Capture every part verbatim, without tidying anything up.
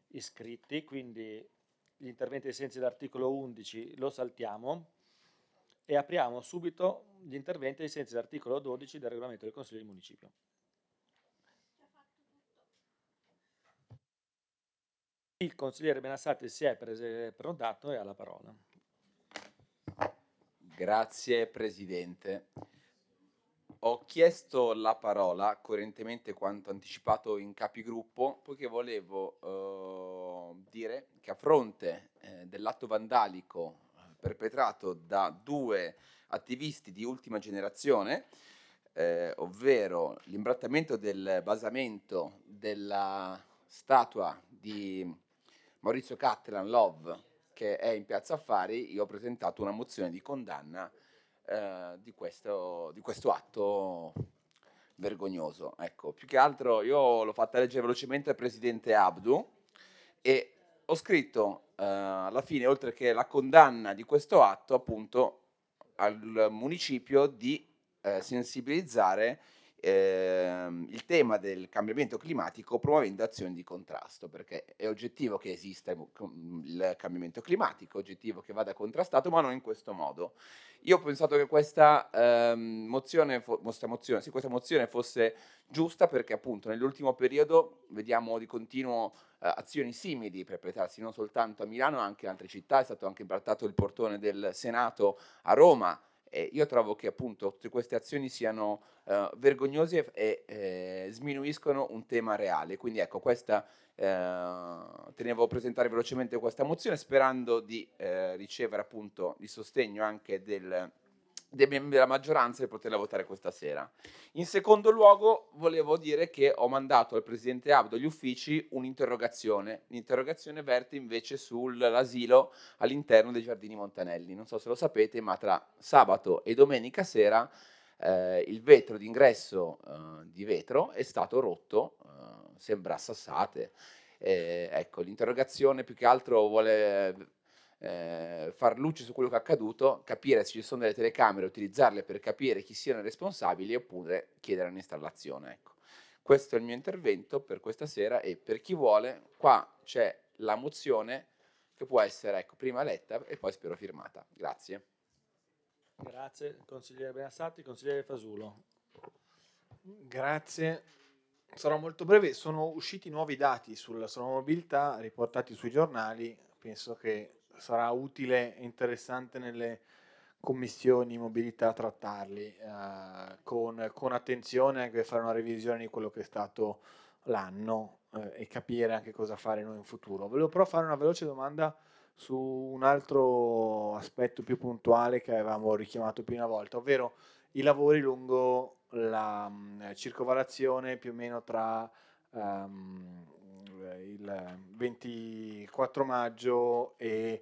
iscritti, quindi gli interventi ai sensi dell'articolo undici lo saltiamo e apriamo subito gli interventi ai sensi dell'articolo dodici del regolamento del Consiglio di Municipio. Il consigliere Benassati si è prese- prenotato e ha la parola. Grazie Presidente. Ho chiesto la parola, coerentemente quanto anticipato in capigruppo, poiché volevo eh, dire che a fronte eh, dell'atto vandalico eh, perpetrato da due attivisti di ultima generazione, eh, ovvero l'imbrattamento del basamento della statua di Maurizio Cattelan Love, che è in Piazza Affari, io ho presentato una mozione di condanna eh, di, questo, di questo atto vergognoso. Ecco, più che altro io l'ho fatta leggere velocemente al presidente Abdu e ho scritto eh, alla fine, oltre che la condanna di questo atto, appunto al municipio di eh, sensibilizzare ehm, il tema del cambiamento climatico promuovendo azioni di contrasto, perché è oggettivo che esista il il cambiamento climatico, è oggettivo che vada contrastato, ma non in questo modo. Io ho pensato che questa ehm, mozione, fo- questa mozione, sì, questa mozione fosse giusta perché appunto nell'ultimo periodo vediamo di continuo eh, azioni simili perpetrarsi non soltanto a Milano, ma anche in altre città. È stato anche imbrattato il portone del Senato a Roma. E io trovo che appunto tutte queste azioni siano eh, vergognose e eh, sminuiscono un tema reale. Quindi ecco, questa eh, tenevo a presentare velocemente questa mozione sperando di eh, ricevere appunto il sostegno anche del, dei membri della maggioranza e poterla votare questa sera. In secondo luogo volevo dire che ho mandato al presidente Abdo agli uffici un'interrogazione. L'interrogazione verte invece sull'asilo all'interno dei Giardini Montanelli. Non so se lo sapete, ma tra sabato e domenica sera eh, il vetro d'ingresso eh, di vetro è stato rotto, eh, sembra sassate. Eh, ecco, l'interrogazione più che altro vuole eh, far luce su quello che è accaduto, capire se ci sono delle telecamere, utilizzarle per capire chi siano i responsabili oppure chiedere un'installazione. Ecco. Questo è il mio intervento per questa sera e per chi vuole, qua c'è la mozione che può essere ecco, prima letta e poi spero firmata. Grazie. Grazie, consigliere Benassati, consigliere Fasulo. Grazie. Sarò molto breve. Sono usciti nuovi dati sulla, sulla mobilità riportati sui giornali. Penso che sarà utile e interessante nelle commissioni mobilità trattarli eh, con, con attenzione, anche per fare una revisione di quello che è stato l'anno eh, e capire anche cosa fare noi in futuro. Volevo però fare una veloce domanda su un altro aspetto più puntuale che avevamo richiamato più una volta, ovvero i lavori lungo la mh, circovalazione più o meno tra ehm, il ventiquattro maggio e,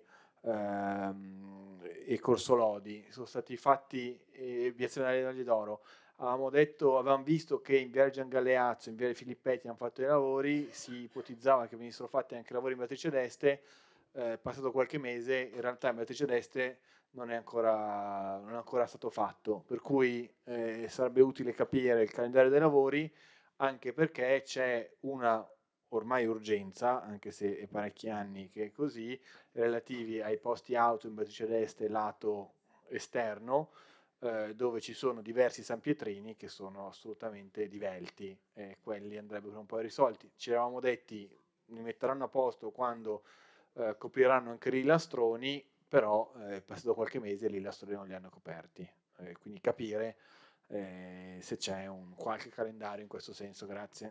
ehm, e Corso Lodi. Sono stati fatti eh, Piazzale delle d'Oro. Avevamo detto, avevamo visto che in Viale Gian Galeazzo, in Viale Filippetti hanno fatto i lavori, si ipotizzava che venissero fatti anche lavori in Beatrice d'Este, eh, passato qualche mese, in realtà in Beatrice d'Este non è ancora, non è ancora stato fatto, per cui eh, sarebbe utile capire il calendario dei lavori, anche perché c'è una ormai urgenza, anche se è parecchi anni che è così, relativi ai posti auto in Beatrice d'Este lato esterno, eh, dove ci sono diversi sanpietrini che sono assolutamente divelti e quelli andrebbero un po' risolti. Ci eravamo detti li metteranno a posto quando eh, copriranno anche i lastroni, però eh, è passato qualche mese e i lastroni non li hanno coperti. Eh, quindi capire eh, se c'è un qualche calendario in questo senso. Grazie.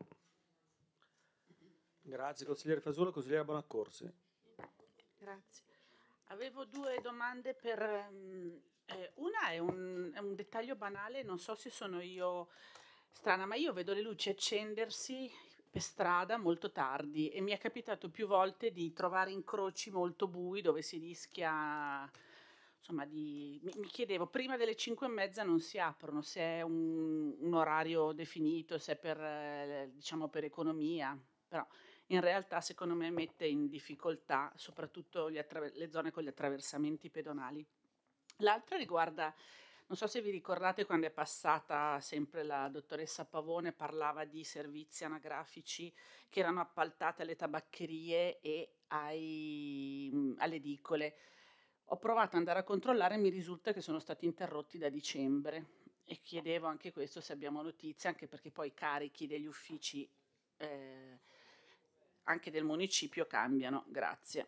Grazie, consigliere Fasulo, consigliere Bonaccorsi. Grazie. Avevo due domande per... ehm, eh, una è un, è un dettaglio banale, non so se sono io strana, ma io vedo le luci accendersi per strada molto tardi e mi è capitato più volte di trovare incroci molto bui dove si rischia, insomma, di... Mi, mi chiedevo, prima delle cinque e mezza non si aprono, se è un, un orario definito, se è per, eh, diciamo, per economia, però in realtà secondo me mette in difficoltà soprattutto gli attraver- le zone con gli attraversamenti pedonali. L'altra riguarda Non so se vi ricordate quando è passata sempre la dottoressa Pavone, parlava di servizi anagrafici che erano appaltati alle tabaccherie e ai, mh, alle edicole. Ho provato ad andare a controllare e mi risulta che sono stati interrotti da dicembre e chiedevo anche questo se abbiamo notizie, anche perché poi i carichi degli uffici eh, anche del municipio cambiano. Grazie.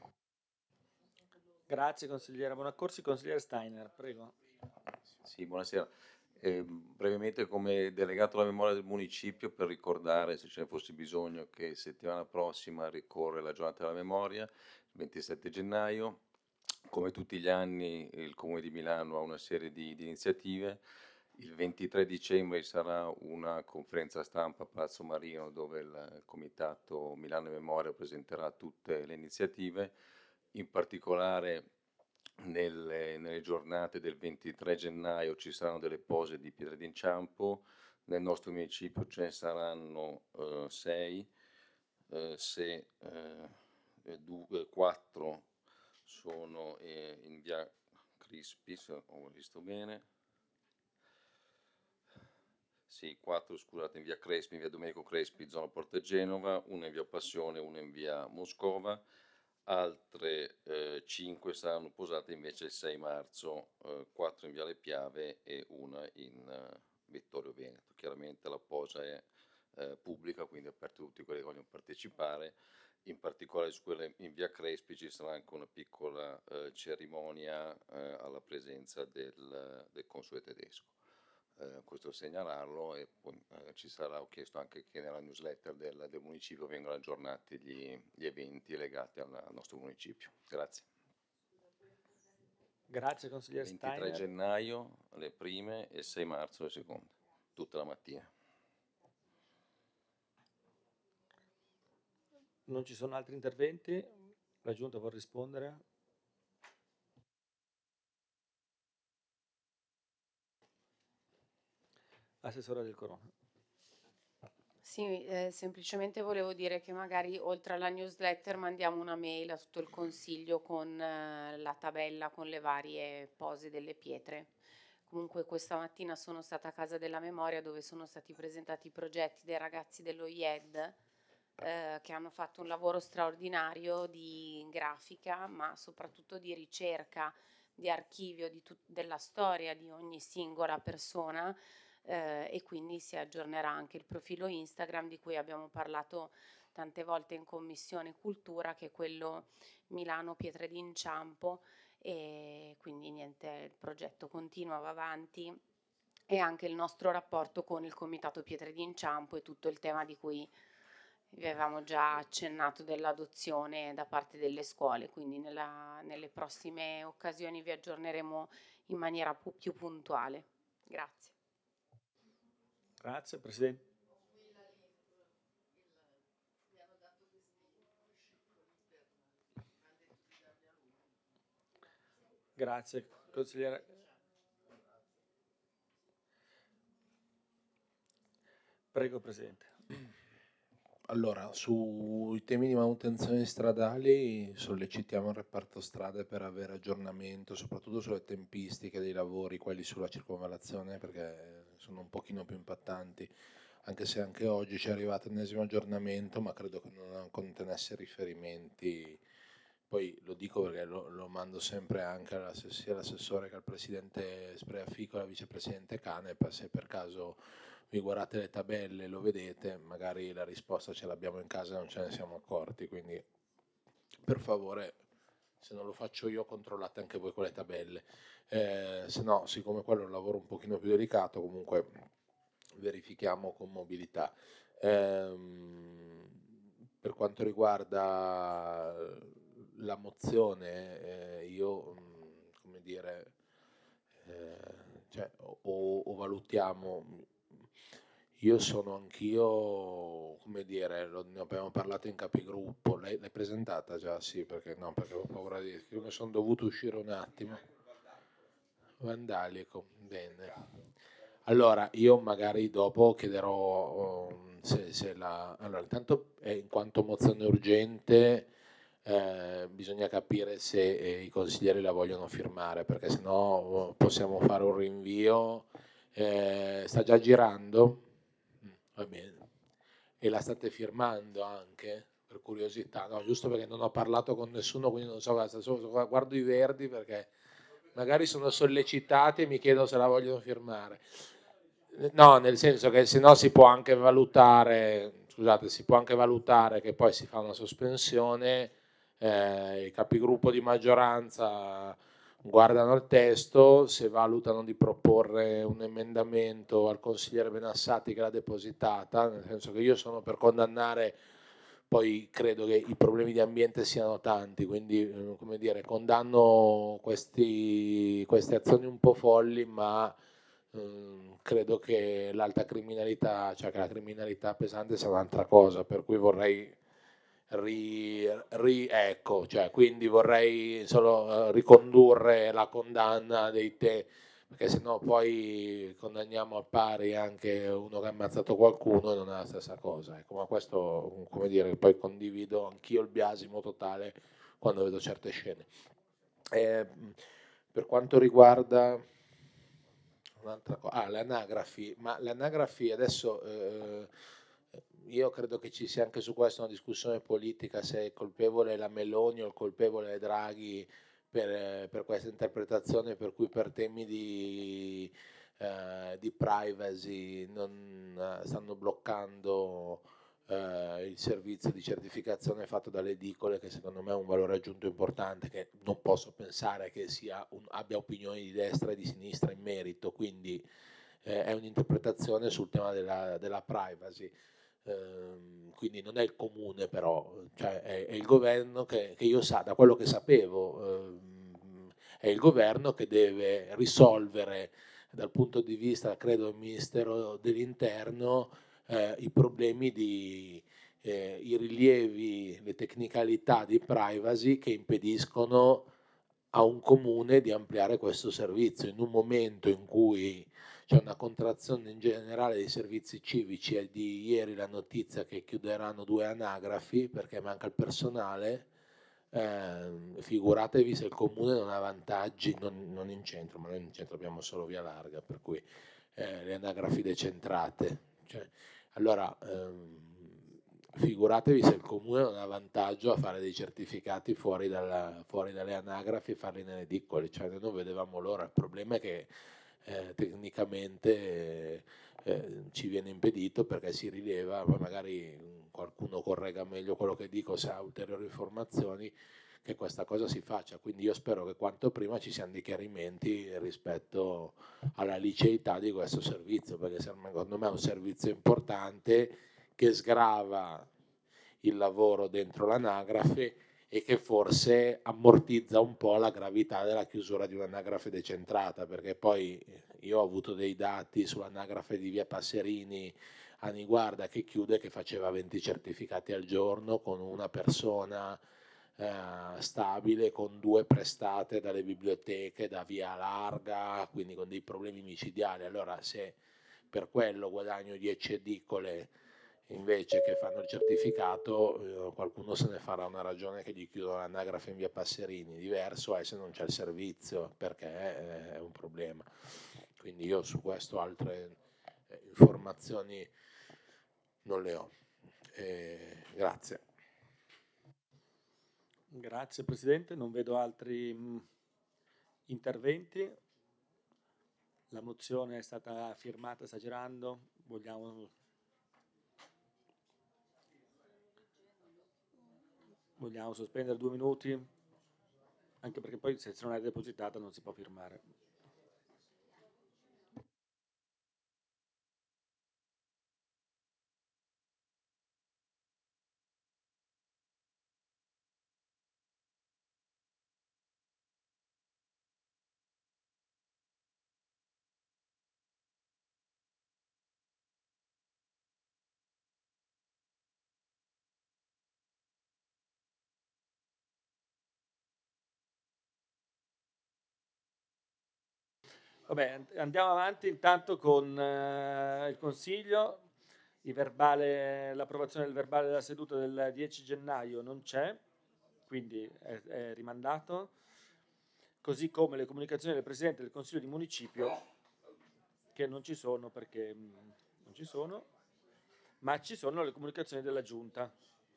Grazie consigliera Bonaccorsi, consigliere Steiner, prego. Sì, buonasera. Eh, brevemente come delegato alla memoria del municipio per ricordare, se ce ne fosse bisogno, che settimana prossima ricorre la giornata della memoria, il ventisette gennaio. Come tutti gli anni il Comune di Milano ha una serie di, di iniziative. Il ventitré dicembre sarà una conferenza stampa a Palazzo Marino dove il Comitato Milano Memoria presenterà tutte le iniziative, in particolare nelle, nelle giornate del ventitré gennaio ci saranno delle pose di pietre d'inciampo, nel nostro municipio ce ne saranno eh, sei, eh, se eh, due, quattro sono eh, in via Crispi, se ho visto bene. Sì, quattro, scusate, in via Crespi, in via Domenico Crespi, zona Porta Genova, una in via Passione, una in via Moscova, altre eh, cinque saranno posate invece il sei marzo, eh, quattro in via Le Piave e una in eh, Vittorio Veneto. Chiaramente la posa è eh, pubblica, quindi è aperta a tutti quelli che vogliono partecipare. In particolare su quella in via Crespi ci sarà anche una piccola eh, cerimonia eh, alla presenza del, del console tedesco. Eh, questo segnalarlo e poi eh, ci sarà, ho chiesto anche che nella newsletter del, del municipio vengano aggiornati gli, gli eventi legati al, al nostro municipio. Grazie. Grazie consigliere ventitré Steiner. gennaio le prime e sei marzo le seconde, tutta la mattina. Non ci sono altri interventi? La Giunta vuole rispondere? Assessore del Corona. Sì, eh, semplicemente volevo dire che magari oltre alla newsletter mandiamo una mail a tutto il consiglio con eh, la tabella con le varie pose delle pietre. Comunque questa mattina sono stata a Casa della Memoria dove sono stati presentati i progetti dei ragazzi dello I E D eh, che hanno fatto un lavoro straordinario di grafica ma soprattutto di ricerca, di archivio di tut- della storia di ogni singola persona. Eh, e quindi si aggiornerà anche il profilo Instagram di cui abbiamo parlato tante volte in Commissione Cultura, che è quello Milano Pietre d'Inciampo, e quindi niente, il progetto continua, va avanti, e anche il nostro rapporto con il Comitato Pietre d'Inciampo e tutto il tema di cui vi avevamo già accennato dell'adozione da parte delle scuole, quindi nella, nelle prossime occasioni vi aggiorneremo in maniera pu- più puntuale. Grazie. Grazie Presidente. Grazie consigliere. Prego Presidente. Allora, sui temi di manutenzione stradali sollecitiamo il reparto strade per avere aggiornamento, soprattutto sulle tempistiche dei lavori, quelli sulla circonvallazione, perché sono un pochino più impattanti, anche se anche oggi ci è arrivato l'ennesimo aggiornamento, ma credo che non contenesse riferimenti. Poi lo dico perché lo, lo mando sempre anche sia all'assessore che al presidente Spreafico e al vicepresidente Canepa, se per caso vi guardate le tabelle, lo vedete, magari la risposta ce l'abbiamo in casa e non ce ne siamo accorti, quindi per favore, se non lo faccio io, controllate anche voi con le tabelle. Eh, se no, siccome quello è un lavoro un pochino più delicato, comunque verifichiamo con mobilità. Ehm, per quanto riguarda la mozione, eh, io, mh, come dire, eh, cioè, o, o valutiamo, io sono anch'io, come dire, lo, ne abbiamo parlato in capigruppo, lei l'hai presentata già? Sì, perché no, perché ho paura di, io mi sono dovuto uscire un attimo. Vandalico, bene. Allora, io magari dopo chiederò se, se la... Allora, intanto eh, in quanto mozione urgente, eh, bisogna capire se eh, i consiglieri la vogliono firmare, perché sennò possiamo fare un rinvio. Eh, sta già girando? Mm, va bene. E la state firmando anche? Per curiosità, no, giusto perché non ho parlato con nessuno, quindi non so cosa, solo guardo i verdi perché magari sono sollecitati e mi chiedo se la vogliono firmare. No, nel senso che se no si può anche valutare, scusate, si può anche valutare che poi si fa una sospensione, eh, i capigruppo di maggioranza guardano il testo, se valutano di proporre un emendamento al consigliere Benassati che l'ha depositata, nel senso che io sono per condannare, poi credo che i problemi di ambiente siano tanti, quindi eh, come dire, condanno questi, queste azioni un po' folli, ma ehm, credo che l'alta criminalità, cioè che la criminalità pesante sia un'altra cosa, per cui vorrei ri, ri- ecco, cioè, quindi vorrei solo eh, ricondurre la condanna dei te, perché sennò poi condanniamo a pari anche uno che ha ammazzato qualcuno e non è la stessa cosa. Ecco, ma questo, come dire, poi condivido anch'io il biasimo totale quando vedo certe scene. Eh, per quanto riguarda un'altra cosa, ah, le anagrafi, ma le anagrafi adesso eh, io credo che ci sia anche su questo una discussione politica se è colpevole la Meloni o il colpevole è Draghi per, eh, per questa interpretazione per cui per temi di, eh, di privacy non eh, stanno bloccando eh, il servizio di certificazione fatto dalle edicole, che secondo me è un valore aggiunto importante, che non posso pensare che sia un, abbia opinioni di destra e di sinistra in merito, quindi eh, è un'interpretazione sul tema della, della privacy. Ehm, quindi non è il comune però, cioè è, è il governo che, che io sa, da quello che sapevo, ehm, è il governo che deve risolvere dal punto di vista, credo, del Ministero dell'Interno eh, i problemi di eh, i rilievi, le tecnicalità di privacy che impediscono a un comune di ampliare questo servizio in un momento in cui c'è una contrazione in generale dei servizi civici. È di ieri la notizia che chiuderanno due anagrafi perché manca il personale. Eh, figuratevi se il comune non ha vantaggi, non, non in centro, ma noi in centro abbiamo solo via larga, per cui eh, le anagrafi decentrate. Cioè, allora, ehm, figuratevi se il comune non ha vantaggio a fare dei certificati fuori, dalla, fuori dalle anagrafi e farli nelle edicole, cioè noi non vedevamo l'ora. Il problema è che eh, tecnicamente eh, ci viene impedito perché si rileva, poi magari qualcuno corregga meglio quello che dico se ha ulteriori informazioni, che questa cosa si faccia. Quindi io spero che quanto prima ci siano dei chiarimenti rispetto alla liceità di questo servizio, perché secondo me è un servizio importante che sgrava il lavoro dentro l'anagrafe e che forse ammortizza un po' la gravità della chiusura di un'anagrafe decentrata, perché poi io ho avuto dei dati sull'anagrafe di via Passerini a Niguarda che chiude, che faceva venti certificati al giorno con una persona eh, stabile, con due prestate dalle biblioteche, da via larga, quindi con dei problemi micidiali. Allora se per quello guadagno dieci edicole invece che fanno il certificato, eh, qualcuno se ne farà una ragione che gli chiudono l'anagrafe in via Passerini. Diverso è se non c'è il servizio, perché eh, è un problema. Quindi io su questo altre eh, informazioni non le ho. Eh, grazie. Grazie Presidente, non vedo altri mh, interventi. La mozione è stata firmata, sta girando. Vogliamo, vogliamo sospendere due minuti? Anche perché poi se non è depositata non si può firmare. Vabbè, andiamo avanti intanto con eh, il Consiglio. Il verbale, l'approvazione del verbale della seduta del dieci gennaio non c'è. quindi è, è rimandato, così come le comunicazioni del Presidente del Consiglio di Municipio, che non ci sono perché mh, non ci sono, ma ci sono le comunicazioni della Giunta.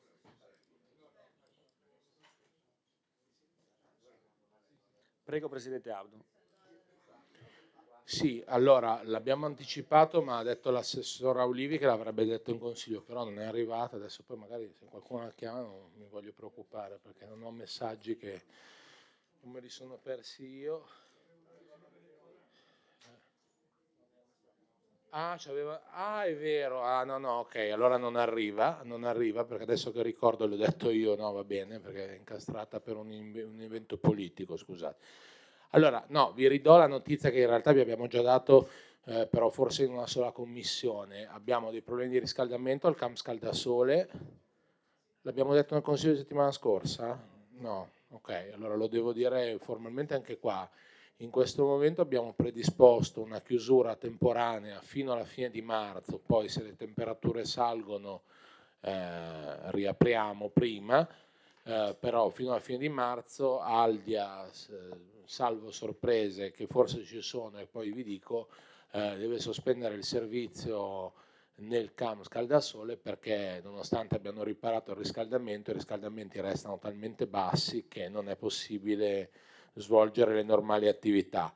Prego, Presidente Audo. Sì, allora l'abbiamo anticipato, ma ha detto l'assessora Ulivi che l'avrebbe detto in consiglio, però non è arrivata. Adesso poi magari se qualcuno la chiama non mi voglio preoccupare perché non ho messaggi che non me li sono persi io. Ah, c'aveva... ah, è vero, ah no no, ok, allora non arriva, non arriva perché adesso che ricordo l'ho detto io, no va bene, perché è incastrata per un, un evento politico, scusate. Allora, no, vi ridò la notizia che in realtà vi abbiamo già dato, eh, però forse in una sola commissione. Abbiamo dei problemi di riscaldamento al Camp Scaldasole. L'abbiamo detto nel consiglio di settimana scorsa? No, ok, allora lo devo dire formalmente anche qua. In questo momento abbiamo predisposto una chiusura temporanea fino alla fine di marzo, poi se le temperature salgono eh, riapriamo prima, eh, però fino alla fine di marzo Aldia, salvo sorprese che forse ci sono e poi vi dico, eh, deve sospendere il servizio nel Camp Scaldasole perché nonostante abbiano riparato il riscaldamento, i riscaldamenti restano talmente bassi che non è possibile svolgere le normali attività.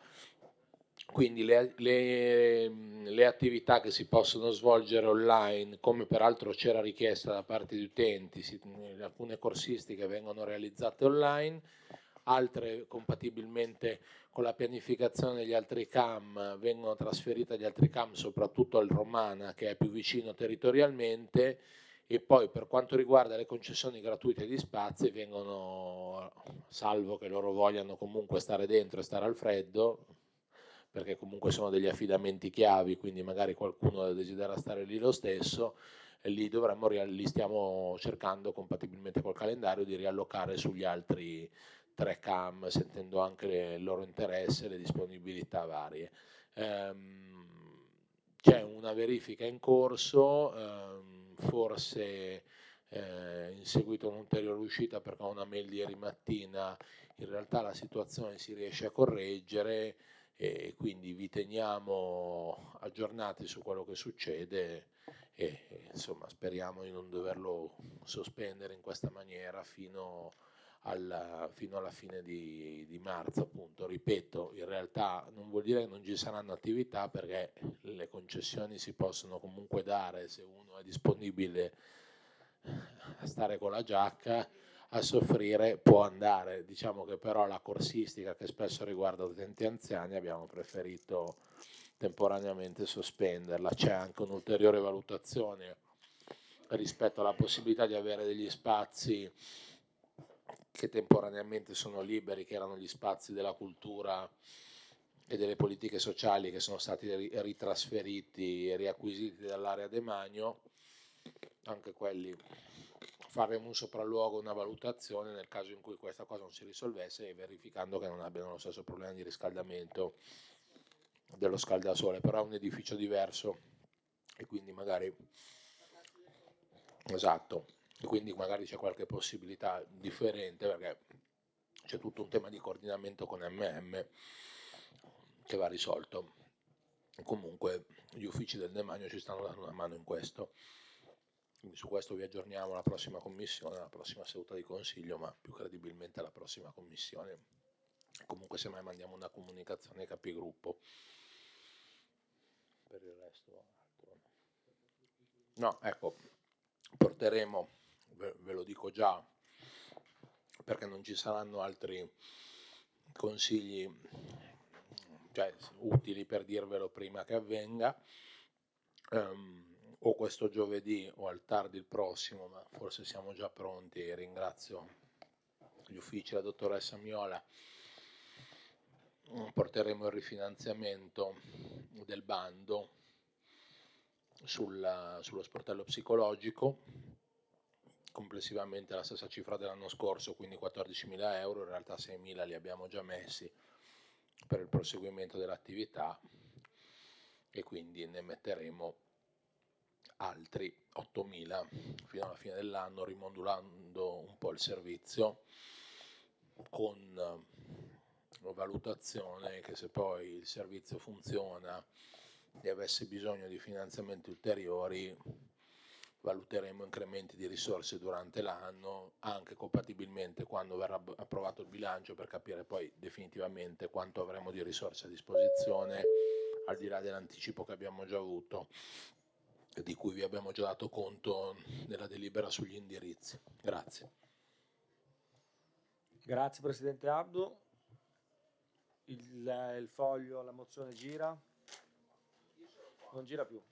Quindi le, le, le attività che si possono svolgere online, come peraltro c'era richiesta da parte di utenti, si, alcune corsistiche vengono realizzate online, altre compatibilmente con la pianificazione degli altri C A M vengono trasferite agli altri C A M, soprattutto al Romana che è più vicino territorialmente, e poi per quanto riguarda le concessioni gratuite di spazi vengono, salvo che loro vogliano comunque stare dentro e stare al freddo, perché comunque sono degli affidamenti chiavi, quindi magari qualcuno desidera stare lì lo stesso, e lì dovremmo, li stiamo cercando compatibilmente col calendario di riallocare sugli altri tre C A M, sentendo anche le, il loro interesse e le disponibilità varie. Ehm, c'è una verifica in corso, ehm, forse eh, in seguito a un'ulteriore uscita, perché ho una mail di ieri mattina, in realtà la situazione si riesce a correggere e quindi vi teniamo aggiornati su quello che succede e, e insomma speriamo di non doverlo sospendere in questa maniera fino alla, fino alla fine di, di marzo, appunto. Ripeto, in realtà non vuol dire che non ci saranno attività, perché le concessioni si possono comunque dare se uno è disponibile a stare con la giacca, a soffrire può andare. Diciamo che però la corsistica, che spesso riguarda utenti anziani, abbiamo preferito temporaneamente sospenderla. C'è anche un'ulteriore valutazione rispetto alla possibilità di avere degli spazi che temporaneamente sono liberi, che erano gli spazi della cultura e delle politiche sociali, che sono stati ritrasferiti e riacquisiti dall'area Demanio. Anche quelli faremo un sopralluogo, una valutazione nel caso in cui questa cosa non si risolvesse, e verificando che non abbiano lo stesso problema di riscaldamento dello scaldasole, però è un edificio diverso e quindi magari, esatto, e quindi magari c'è qualche possibilità differente, perché c'è tutto un tema di coordinamento con M M che va risolto. Comunque gli uffici del Demanio ci stanno dando una mano in questo, quindi su questo vi aggiorniamo alla prossima commissione, alla prossima seduta di consiglio, ma più credibilmente alla prossima commissione. Comunque semmai mandiamo una comunicazione ai capigruppo. Per il resto altro no, ecco, porteremo, ve, ve lo dico già perché non ci saranno altri consigli, cioè, utili per dirvelo prima che avvenga, um, o questo giovedì o al tardi il prossimo, ma forse siamo già pronti. Ringrazio gli uffici, la dottoressa Miola. Porteremo il rifinanziamento del bando sulla, sullo sportello psicologico, complessivamente la stessa cifra dell'anno scorso, quindi quattordicimila euro, in realtà seimila li abbiamo già messi per il proseguimento dell'attività e quindi ne metteremo altri ottomila fino alla fine dell'anno, rimodulando un po' il servizio, con eh, valutazione che se poi il servizio funziona e avesse bisogno di finanziamenti ulteriori, valuteremo incrementi di risorse durante l'anno, anche compatibilmente quando verrà approvato il bilancio, per capire poi definitivamente quanto avremo di risorse a disposizione, al di là dell'anticipo che abbiamo già avuto e di cui vi abbiamo già dato conto nella delibera sugli indirizzi. Grazie. Grazie Presidente Abdu. Il, il foglio, la mozione gira? Non gira più.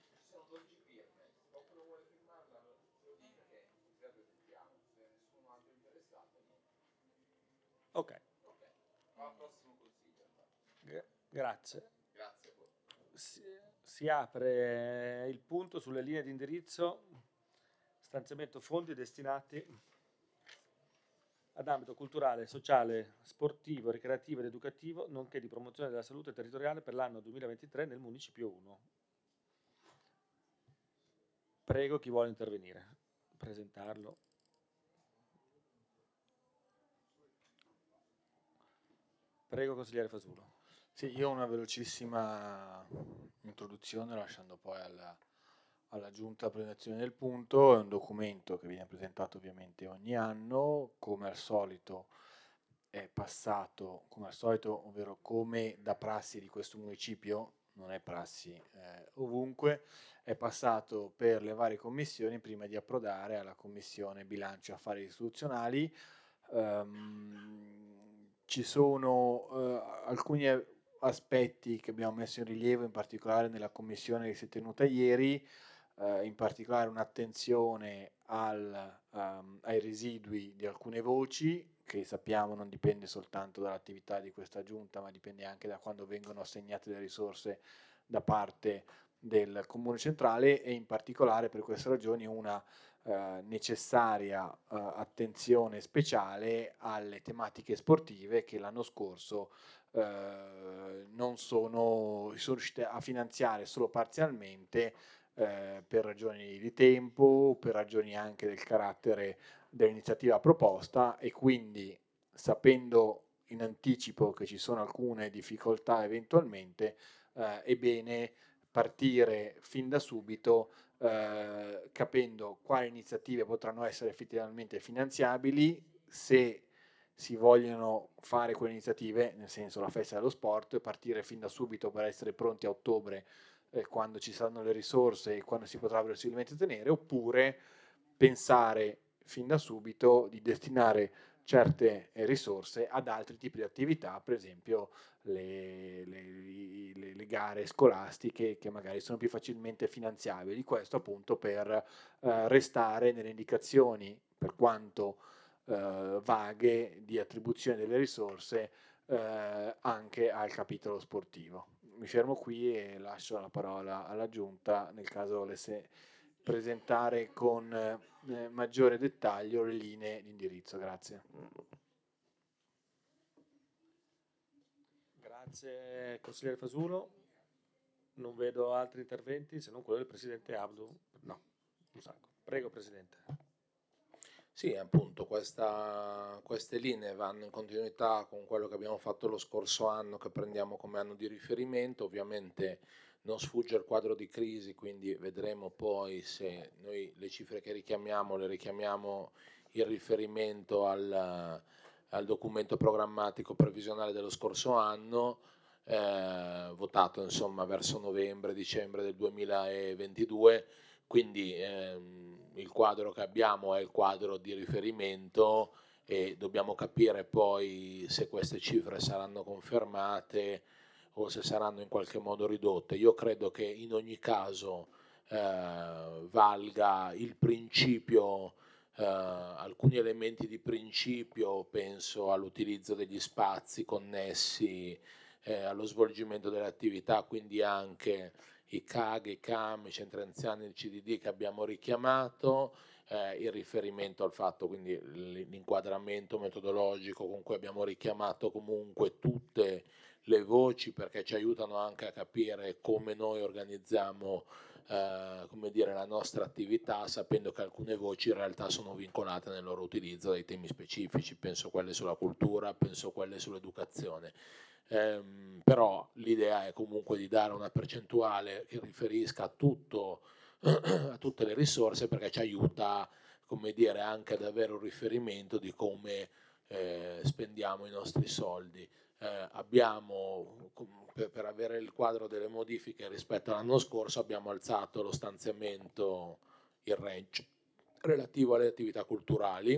Ok. Gra- grazie. Si, si apre il punto sulle linee di indirizzo, stanziamento fondi destinati ad ambito culturale, sociale, sportivo, ricreativo ed educativo, nonché di promozione della salute territoriale per l'anno duemilaventitré nel Municipio uno. Prego chi vuole intervenire, presentarlo. Prego consigliere Fasulo. Sì, io ho una velocissima introduzione, lasciando poi alla, alla Giunta la presentazione del punto. È un documento che viene presentato ovviamente ogni anno, come al solito è passato, come al solito, ovvero come da prassi di questo municipio, non è prassi eh, ovunque, è passato per le varie commissioni prima di approdare alla Commissione Bilancio e Affari Istituzionali. Um, ci sono uh, alcuni aspetti che abbiamo messo in rilievo, in particolare nella commissione che si è tenuta ieri, uh, in particolare un'attenzione al, um, ai residui di alcune voci, che sappiamo non dipende soltanto dall'attività di questa giunta, ma dipende anche da quando vengono assegnate le risorse da parte del Comune Centrale, e in particolare per queste ragioni una eh, necessaria eh, attenzione speciale alle tematiche sportive che l'anno scorso eh, non sono, sono riuscite a finanziare solo parzialmente eh, per ragioni di tempo, per ragioni anche del carattere dell'iniziativa proposta, e quindi, sapendo in anticipo che ci sono alcune difficoltà eventualmente, eh, è bene partire fin da subito eh, capendo quali iniziative potranno essere effettivamente finanziabili, se si vogliono fare quelle iniziative, nel senso la festa dello sport, partire fin da subito per essere pronti a ottobre eh, quando ci saranno le risorse e quando si potrà verosimilmente tenere, oppure pensare fin da subito di destinare certe risorse ad altri tipi di attività, per esempio le, le, le, le gare scolastiche che magari sono più facilmente finanziabili. Questo appunto per eh, restare nelle indicazioni, per quanto eh, vaghe, di attribuzione delle risorse eh, anche al capitolo sportivo. Mi fermo qui e lascio la parola alla Giunta nel caso volesse presentare con eh, maggiore dettaglio le linee di indirizzo. Grazie. Grazie consigliere Fasulo. Non vedo altri interventi se non quello del Presidente Abdu. No, un sacco. Prego Presidente. Sì, appunto, questa, queste linee vanno in continuità con quello che abbiamo fatto lo scorso anno, che prendiamo come anno di riferimento. Ovviamente non sfugge il quadro di crisi, quindi vedremo poi se noi le cifre che richiamiamo le richiamiamo in riferimento al, al documento programmatico previsionale dello scorso anno, eh, votato insomma verso novembre-dicembre del duemilaventidue. Quindi ehm, il quadro che abbiamo è il quadro di riferimento e dobbiamo capire poi se queste cifre saranno confermate o se saranno in qualche modo ridotte. Io credo che in ogni caso eh, valga il principio, eh, alcuni elementi di principio, penso all'utilizzo degli spazi connessi eh, allo svolgimento delle attività, quindi anche i C A G, i C A M, i centri anziani, il C D D che abbiamo richiamato, eh, il riferimento al fatto, quindi l'inquadramento metodologico con cui abbiamo richiamato comunque tutte le voci, perché ci aiutano anche a capire come noi organizziamo eh, come dire, la nostra attività, sapendo che alcune voci in realtà sono vincolate nel loro utilizzo dai temi specifici, penso quelle sulla cultura, penso quelle sull'educazione. Ehm, però l'idea è comunque di dare una percentuale che riferisca a tutto, a tutte le risorse, perché ci aiuta, come dire, anche ad avere un riferimento di come eh, spendiamo i nostri soldi. Eh, abbiamo, per, per avere il quadro delle modifiche rispetto all'anno scorso, abbiamo alzato lo stanziamento, il range relativo alle attività culturali,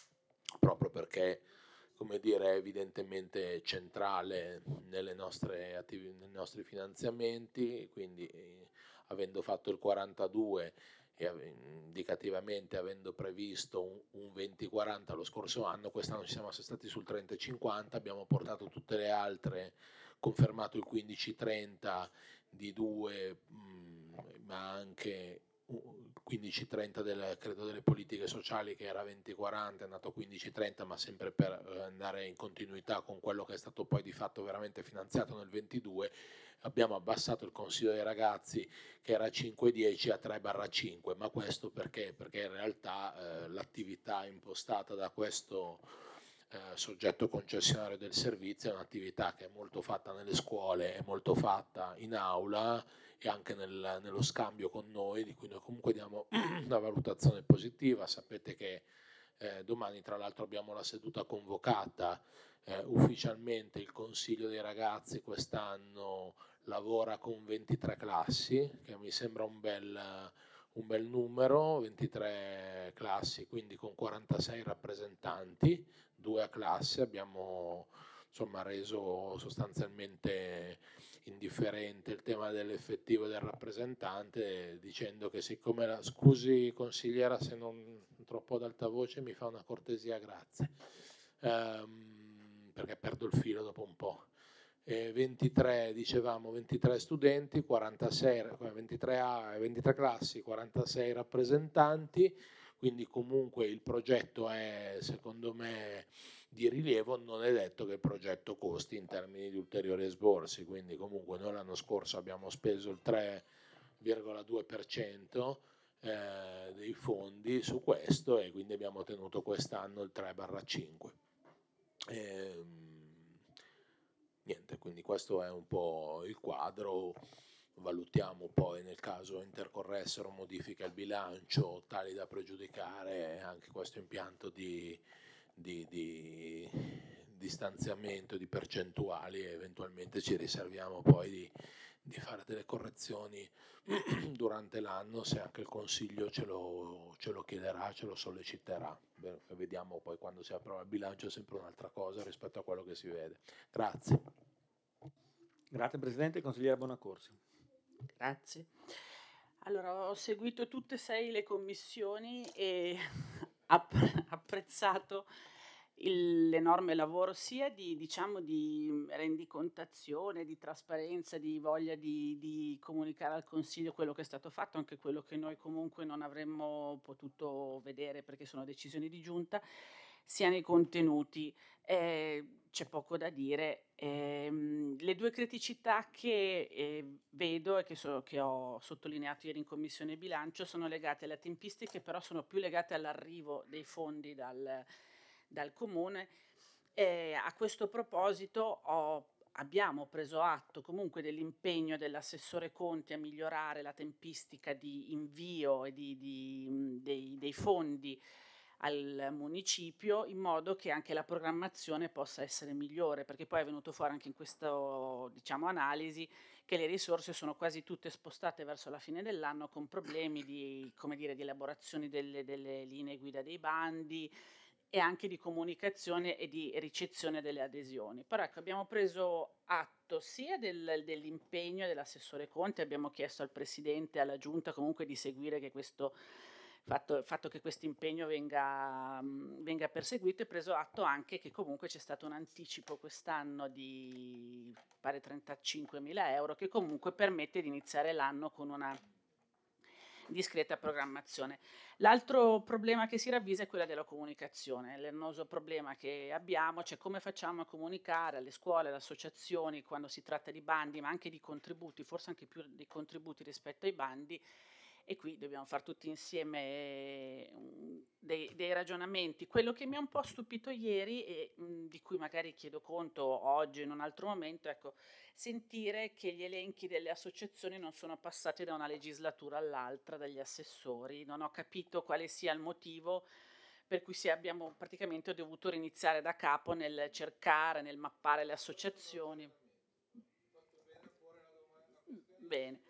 proprio perché, come dire, è evidentemente centrale nelle nostre attiv- nei nostri finanziamenti, quindi eh, avendo fatto il quarantadue e ave- indicativamente avendo previsto un, un venti quaranta lo scorso anno, quest'anno ci siamo assestati sul trenta cinquanta, abbiamo portato tutte le altre, confermato il quindici trenta di due, mh, ma anche quindici trenta del, credo, delle politiche sociali, che era venti quaranta, è andato quindici trenta, ma sempre per andare in continuità con quello che è stato poi di fatto veramente finanziato nel ventidue. Abbiamo abbassato il consiglio dei ragazzi, che era cinque dieci, a tre cinque, ma questo perché? Perché in realtà eh, l'attività impostata da questo eh, soggetto concessionario del servizio è un'attività che è molto fatta nelle scuole, è molto fatta in aula e anche nel, nello scambio con noi, di cui noi comunque diamo una valutazione positiva. Sapete che eh, domani tra l'altro abbiamo la seduta convocata, eh, ufficialmente il Consiglio dei ragazzi quest'anno lavora con ventitré classi, che mi sembra un bel, un bel numero, ventitré classi, quindi con quarantasei rappresentanti, due a classe. Abbiamo insomma reso sostanzialmente indifferente il tema dell'effettivo del rappresentante, dicendo che siccome la, scusi consigliera se non troppo ad alta voce, mi fa una cortesia, grazie, ehm, perché perdo il filo dopo un po'. Eh, ventitré, dicevamo, ventitré studenti, quarantasei, ventitré, A, ventitré classi, quarantasei rappresentanti, quindi comunque il progetto è, secondo me, di rilievo. Non è detto che il progetto costi in termini di ulteriori esborsi, quindi comunque noi l'anno scorso abbiamo speso il tre virgola due per cento eh, dei fondi su questo, e quindi abbiamo ottenuto quest'anno il tre cinque. Ehm, niente, quindi questo è un po' il quadro. Valutiamo poi, nel caso intercorressero modifiche al bilancio tali da pregiudicare anche questo impianto di, di, di, di stanziamento di percentuali, e eventualmente ci riserviamo poi di, di fare delle correzioni durante l'anno, se anche il Consiglio ce lo, ce lo chiederà, ce lo solleciterà. Beh, vediamo poi quando si approva il bilancio, è sempre un'altra cosa rispetto a quello che si vede. Grazie. Grazie Presidente. Consigliere Bonacorsi. Grazie. Allora, ho seguito tutte e sei le commissioni e app- apprezzato il- l'enorme lavoro sia di, diciamo, di rendicontazione, di trasparenza, di voglia di, di comunicare al Consiglio quello che è stato fatto, anche quello che noi comunque non avremmo potuto vedere perché sono decisioni di giunta, sia nei contenuti. Eh, c'è poco da dire. Ehm, le due criticità che eh, vedo e che, so- che ho sottolineato ieri in Commissione Bilancio sono legate alle tempistiche, però sono più legate all'arrivo dei fondi dal, dal Comune. Eh, a questo proposito ho- abbiamo preso atto comunque dell'impegno dell'assessore Conti a migliorare la tempistica di invio e di, di, mh, dei, dei fondi al municipio, in modo che anche la programmazione possa essere migliore, perché poi è venuto fuori anche in questa, diciamo, analisi che le risorse sono quasi tutte spostate verso la fine dell'anno, con problemi di, come dire, di elaborazione delle, delle linee guida dei bandi e anche di comunicazione e di ricezione delle adesioni. Però ecco, abbiamo preso atto sia del, dell'impegno dell'assessore Conte, abbiamo chiesto al Presidente e alla Giunta comunque di seguire che questo fatto, fatto che questo impegno venga, mh, venga perseguito, e preso atto anche che comunque c'è stato un anticipo quest'anno di pare trentacinquemila euro, che comunque permette di iniziare l'anno con una discreta programmazione. L'altro problema che si ravvisa è quella della comunicazione, l'annoso problema che abbiamo, cioè come facciamo a comunicare alle scuole, alle associazioni quando si tratta di bandi, ma anche di contributi, forse anche più di contributi rispetto ai bandi, e qui dobbiamo fare tutti insieme eh, dei, dei ragionamenti. Quello che mi ha un po' stupito ieri e mh, di cui magari chiedo conto oggi in un altro momento, ecco, sentire che gli elenchi delle associazioni non sono passati da una legislatura all'altra dagli assessori. Non ho capito quale sia il motivo per cui sì, abbiamo praticamente dovuto riniziare da capo nel cercare, nel mappare le associazioni. Bene.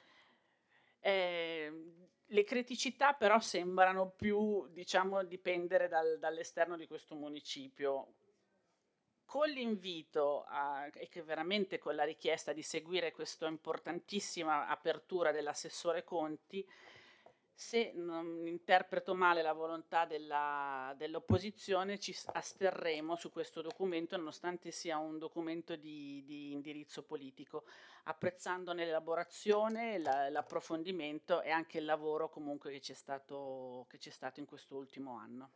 Eh, le criticità però sembrano più, diciamo, dipendere dal, dall'esterno di questo municipio. Con l'invito a, e che veramente con la richiesta di seguire questa importantissima apertura dell'assessore Conti, se non interpreto male la volontà della, dell'opposizione, ci asterremo su questo documento, nonostante sia un documento di, di indirizzo politico, apprezzandone l'elaborazione, la, l'approfondimento e anche il lavoro comunque che c'è stato, che c'è stato in questo ultimo anno.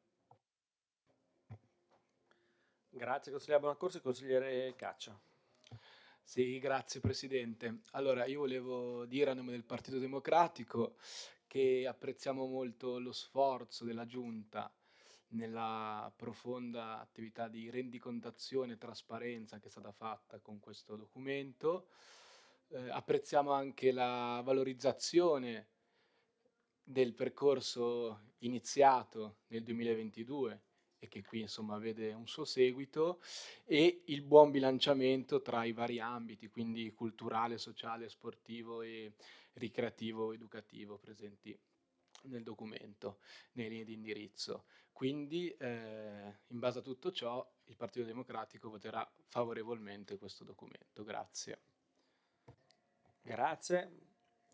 Grazie consigliere Bonaccorsi, consigliere Caccia. Sì, grazie Presidente. Allora, io volevo dire a nome del Partito Democratico che apprezziamo molto lo sforzo della Giunta nella profonda attività di rendicontazione e trasparenza che è stata fatta con questo documento. Eh, apprezziamo anche la valorizzazione del percorso iniziato nel duemilaventidue e che qui insomma vede un suo seguito, e il buon bilanciamento tra i vari ambiti, quindi culturale, sociale, sportivo e ricreativo, educativo presenti nel documento, nei linee di indirizzo. Quindi eh, in base a tutto ciò il Partito Democratico voterà favorevolmente questo documento. Grazie. Grazie.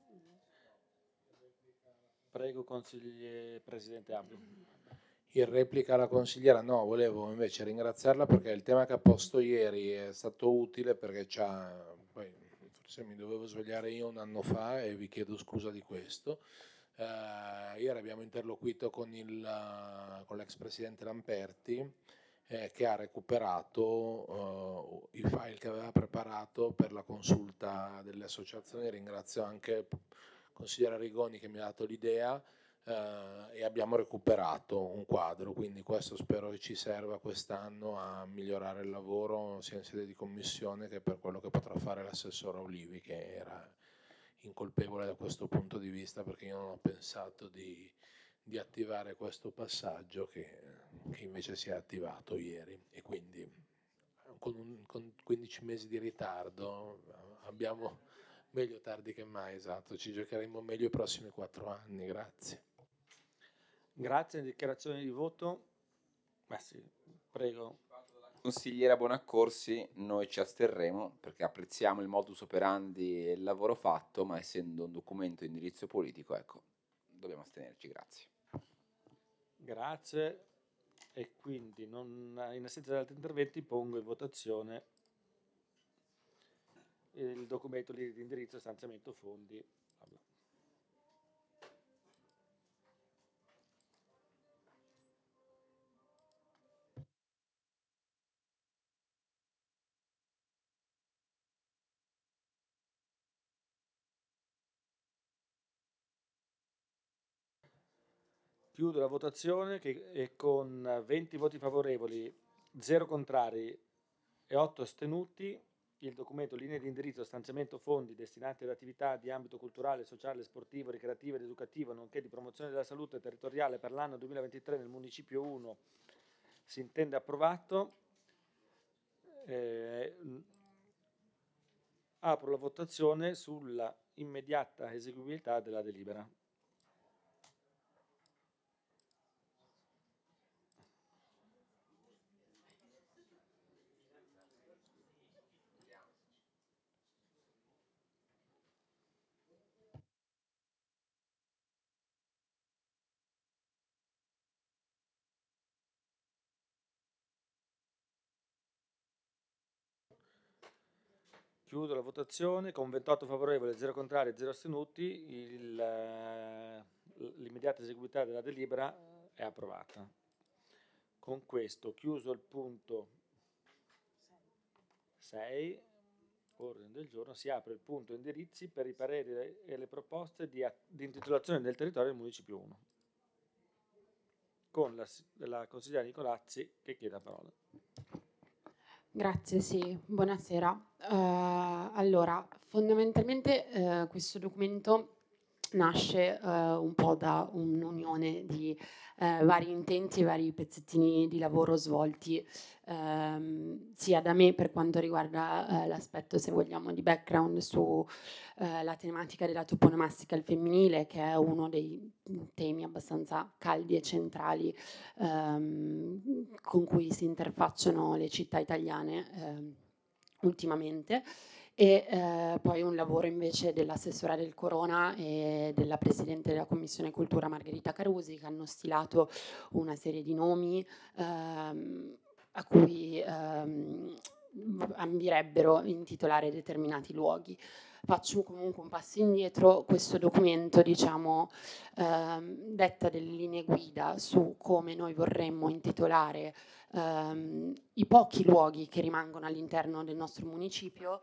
Prego consigliere Presidente Abdu. In replica alla consigliera, no, volevo invece ringraziarla perché il tema che ha posto ieri è stato utile, perché c'ha, poi forse mi dovevo svegliare io un anno fa e vi chiedo scusa di questo. Eh, ieri abbiamo interloquito con, il, con l'ex presidente Lamperti, eh, che ha recuperato eh, i file che aveva preparato per la consulta delle associazioni. Ringrazio anche il consigliere Arrigoni che mi ha dato l'idea. Uh, e abbiamo recuperato un quadro, quindi questo spero che ci serva quest'anno a migliorare il lavoro sia in sede di commissione che per quello che potrà fare l'assessore Olivi, che era incolpevole da questo punto di vista, perché io non ho pensato di, di attivare questo passaggio che, che invece si è attivato ieri, e quindi con, un, con quindici mesi di ritardo abbiamo, meglio tardi che mai, esatto, ci giocheremo meglio i prossimi quattro anni. Grazie. Grazie, dichiarazione di voto. Beh sì, prego. Consigliera Bonaccorsi, noi ci asterremo perché apprezziamo il modus operandi e il lavoro fatto, ma essendo un documento di indirizzo politico, ecco, dobbiamo astenerci, grazie. Grazie, e quindi non, in assenza di altri interventi pongo in votazione il documento di indirizzo e stanziamento fondi. Chiudo la votazione che è con venti voti favorevoli, zero contrari e otto astenuti. Il documento linee di indirizzo stanziamento fondi destinati ad attività di ambito culturale, sociale, sportivo, ricreativo ed educativo, nonché di promozione della salute territoriale per l'anno duemilaventitré nel Municipio uno si intende approvato. Eh, apro la votazione sulla immediata eseguibilità della delibera. Chiudo la votazione con ventotto favorevoli, zero contrari e zero astenuti. Il, eh, l'immediata eseguibilità della delibera è approvata. Con questo chiuso il punto sei, ordine del giorno, si apre il punto indirizzi per i pareri e le proposte di, di intitolazione del territorio del Municipio uno, con la, la consigliera Nicolazzi che chiede la parola. Grazie, sì, buonasera. Uh, allora, fondamentalmente uh, questo documento nasce uh, un po' da un'unione di uh, vari intenti e vari pezzettini di lavoro svolti uh, sia da me per quanto riguarda uh, l'aspetto, se vogliamo, di background su uh, la tematica della toponomastica al femminile, che è uno dei temi abbastanza caldi e centrali um, con cui si interfacciano le città italiane um, ultimamente, e eh, poi un lavoro invece dell'assessora del Corona e della presidente della Commissione Cultura Margherita Carusi, che hanno stilato una serie di nomi ehm, a cui ehm, ambirebbero intitolare determinati luoghi. Faccio comunque un passo indietro. Questo documento, diciamo, ehm, detta delle linee guida su come noi vorremmo intitolare ehm, i pochi luoghi che rimangono all'interno del nostro municipio,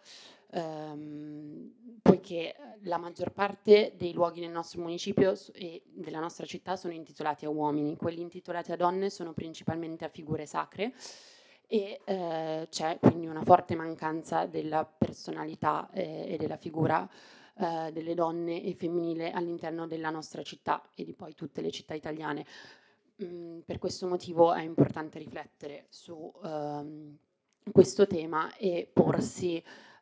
ehm, poiché la maggior parte dei luoghi nel nostro municipio e della nostra città sono intitolati a uomini, quelli intitolati a donne sono principalmente a figure sacre, e eh, c'è quindi una forte mancanza della personalità eh, e della figura eh, delle donne e femminile all'interno della nostra città e di poi tutte le città italiane. Mm, per questo motivo è importante riflettere su um, questo tema e porsi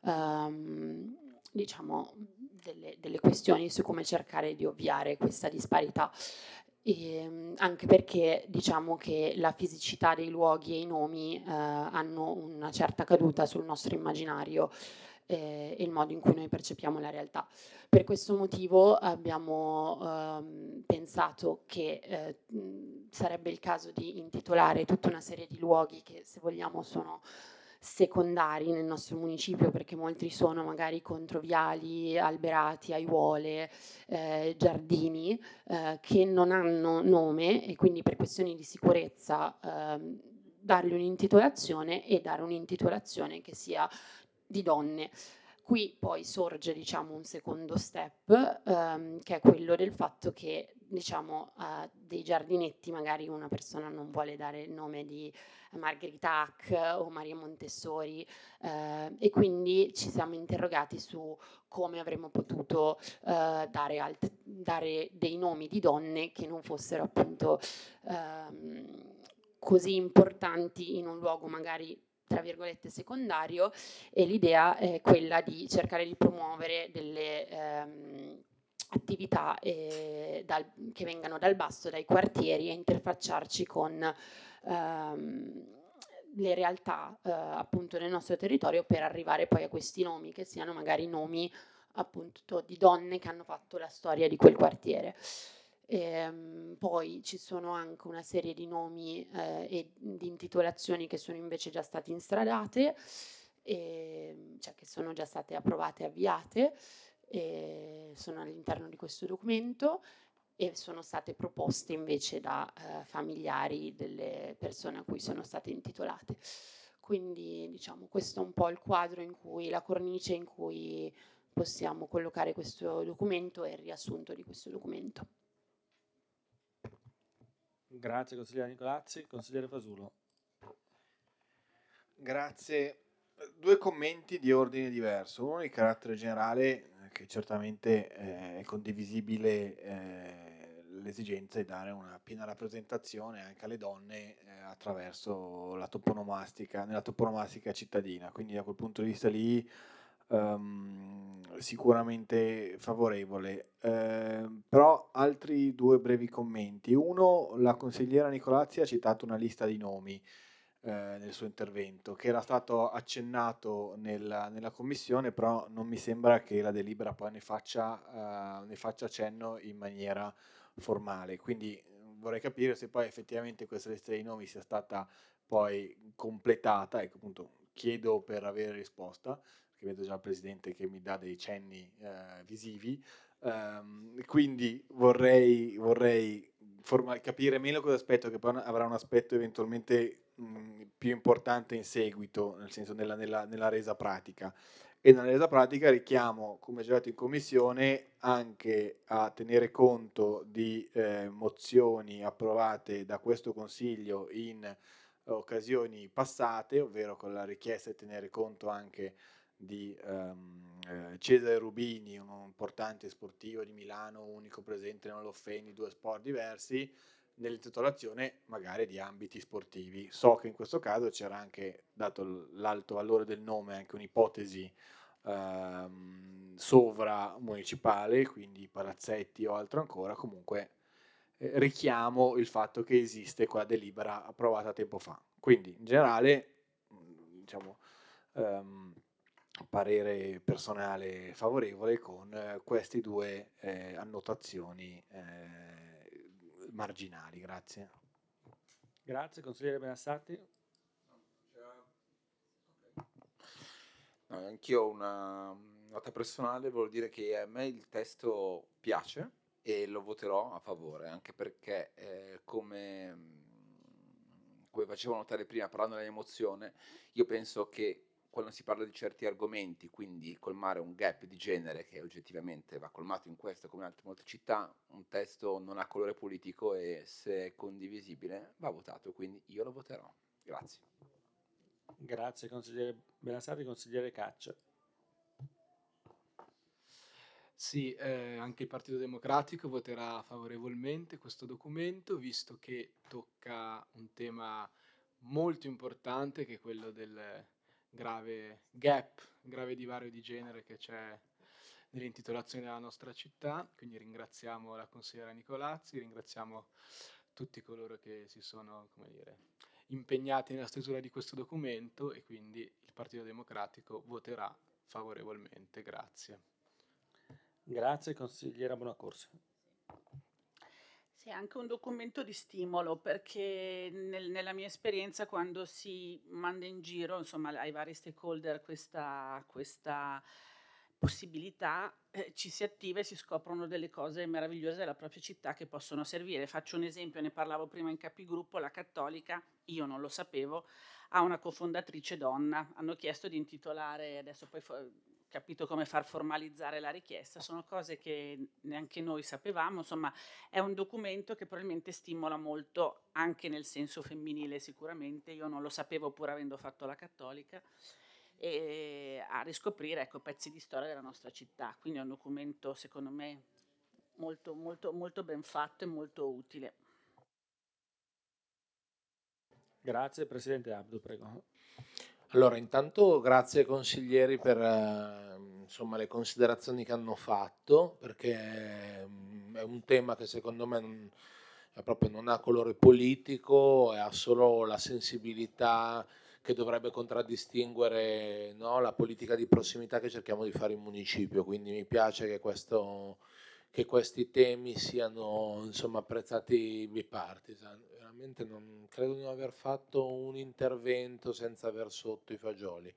um, diciamo delle, delle questioni su come cercare di ovviare questa disparità. E, anche perché diciamo che la fisicità dei luoghi e i nomi eh, hanno una certa caduta sul nostro immaginario eh, e il modo in cui noi percepiamo la realtà. Per questo motivo abbiamo ehm, pensato che eh, sarebbe il caso di intitolare tutta una serie di luoghi che, se vogliamo, sono secondari nel nostro municipio, perché molti sono magari controviali, alberati, aiuole, eh, giardini, eh, che non hanno nome, e quindi per questioni di sicurezza ehm, dargli un'intitolazione e dare un'intitolazione che sia di donne. Qui poi sorge, diciamo, un secondo step, ehm, che è quello del fatto che, diciamo, a dei giardinetti magari una persona non vuole dare il nome di Margherita Hack o Maria Montessori, eh, e quindi ci siamo interrogati su come avremmo potuto eh, dare, alt- dare dei nomi di donne che non fossero appunto ehm, così importanti in un luogo magari tra virgolette secondario, e l'idea è quella di cercare di promuovere delle ehm, attività eh, dal, che vengano dal basso, dai quartieri, e interfacciarci con ehm, le realtà eh, appunto nel nostro territorio, per arrivare poi a questi nomi che siano magari nomi appunto di donne che hanno fatto la storia di quel quartiere. E, poi ci sono anche una serie di nomi eh, e di intitolazioni che sono invece già state instradate, e, cioè che sono già state approvate e avviate, e sono all'interno di questo documento, e sono state proposte invece da eh, familiari delle persone a cui sono state intitolate. Quindi diciamo questo è un po' il quadro in cui, la cornice in cui possiamo collocare questo documento e il riassunto di questo documento. Grazie consigliere Nicolazzi. Consigliere Fasulo. Grazie. Due commenti di ordine diverso, uno di carattere generale, eh, che certamente eh, è condivisibile eh, l'esigenza di dare una piena rappresentazione anche alle donne eh, attraverso la toponomastica, nella toponomastica cittadina, quindi da quel punto di vista lì um, sicuramente favorevole. Eh, però altri due brevi commenti. Uno, la consigliera Nicolazzi ha citato una lista di nomi eh, nel suo intervento, che era stato accennato nella, nella commissione, però non mi sembra che la delibera poi ne faccia, uh, ne faccia cenno in maniera formale. Quindi vorrei capire se poi effettivamente questa lista dei nomi sia stata poi completata, ecco appunto chiedo per avere risposta, perché che vedo già il Presidente che mi dà dei cenni eh, visivi, um, quindi vorrei, vorrei forma- capire meglio cosa aspetto, che poi avrà un aspetto eventualmente mh, più importante in seguito, nel senso nella, nella, nella resa pratica. E nella resa pratica richiamo, come già detto in commissione, anche a tenere conto di eh, mozioni approvate da questo Consiglio in occasioni passate, ovvero con la richiesta di tenere conto anche di um, eh, Cesare Rubini, un importante sportivo di Milano, unico presente nell'Offeni, due sport diversi, nell'intitolazione magari di ambiti sportivi. So che in questo caso c'era anche, dato l'alto valore del nome, anche un'ipotesi ehm, sovramunicipale, quindi palazzetti o altro ancora, comunque eh, richiamo il fatto che esiste quella delibera approvata tempo fa. Quindi in generale, mh, diciamo, ehm, parere personale favorevole con eh, queste due eh, annotazioni eh, marginali. Grazie. Grazie, consigliere Benassati. No, anch'io ho una nota personale, voglio dire che a me il testo piace e lo voterò a favore, anche perché eh, come, mh, come facevo notare prima parlando dell'emozione, io penso che quando si parla di certi argomenti, quindi colmare un gap di genere che oggettivamente va colmato in questo come in altre molte città, un testo non ha colore politico e se è condivisibile va votato, quindi io lo voterò. Grazie. Grazie consigliere Benassati, consigliere Caccia. Sì, eh, anche il Partito Democratico voterà favorevolmente questo documento, visto che tocca un tema molto importante che è quello del grave gap, grave divario di genere che c'è nell'intitolazione della nostra città. Quindi ringraziamo la consigliera Nicolazzi, ringraziamo tutti coloro che si sono, come dire, impegnati nella stesura di questo documento e quindi il Partito Democratico voterà favorevolmente. Grazie. Grazie consigliera Bonacorsi. Sì, è anche un documento di stimolo perché nel- nella mia esperienza quando si manda in giro, insomma, ai vari stakeholder questa, questa possibilità, eh, ci si attiva e si scoprono delle cose meravigliose della propria città che possono servire. Faccio un esempio, ne parlavo prima in Capigruppo, la Cattolica, io non lo sapevo, ha una cofondatrice donna. Hanno chiesto di intitolare, adesso poi ho capito come far formalizzare la richiesta, sono cose che neanche noi sapevamo, insomma è un documento che probabilmente stimola molto anche nel senso femminile sicuramente, io non lo sapevo pur avendo fatto la cattolica, e a riscoprire ecco, pezzi di storia della nostra città, quindi è un documento secondo me molto, molto, molto ben fatto e molto utile. Grazie Presidente Abdo, prego. Allora, intanto grazie ai consiglieri per eh, insomma, le considerazioni che hanno fatto, perché mm, è un tema che secondo me non, è proprio, non ha colore politico e ha solo la sensibilità che dovrebbe contraddistinguere, no, la politica di prossimità che cerchiamo di fare in municipio. Quindi mi piace che, questo, che questi temi siano insomma, apprezzati bipartisan. Veramente non credo di non aver fatto un intervento senza aver sotto i fagioli.